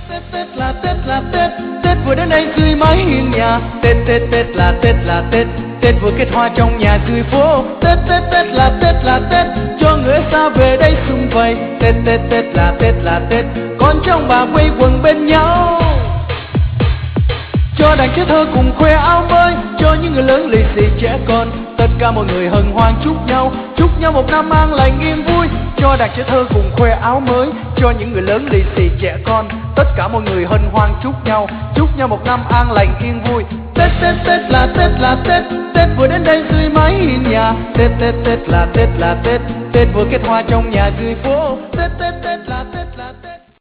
Tết là Tết là Tết, Tết vừa đến đây dưới mái hiên nhà. Tết Tết Tết là Tết là Tết, Tết vừa kết hoa trong nhà dưới phố. Tết Tết Tết là Tết, cho người xa về đây sum vầy. Tết Tết Tết là Tết, con trong bà quây quần bên nhau. Cho đàn trẻ thơ cùng khoe áo mới, cho những người lớn lì xì trẻ con. Tất cả mọi người hân hoan chúc nhau một năm an lành yên vui. Cho đàn trẻ thơ cùng khoe áo mới, cho những người lớn lì xì trẻ con. Tất cả mọi người hân hoan chúc nhau một năm an lành yên vui. Tết Tết Tết là Tết, Tết vừa đến đây dưới mái hiên nhà. Tết Tết Tết là Tết, Tết vừa kết hoa trong nhà dưới phố. Tết Tết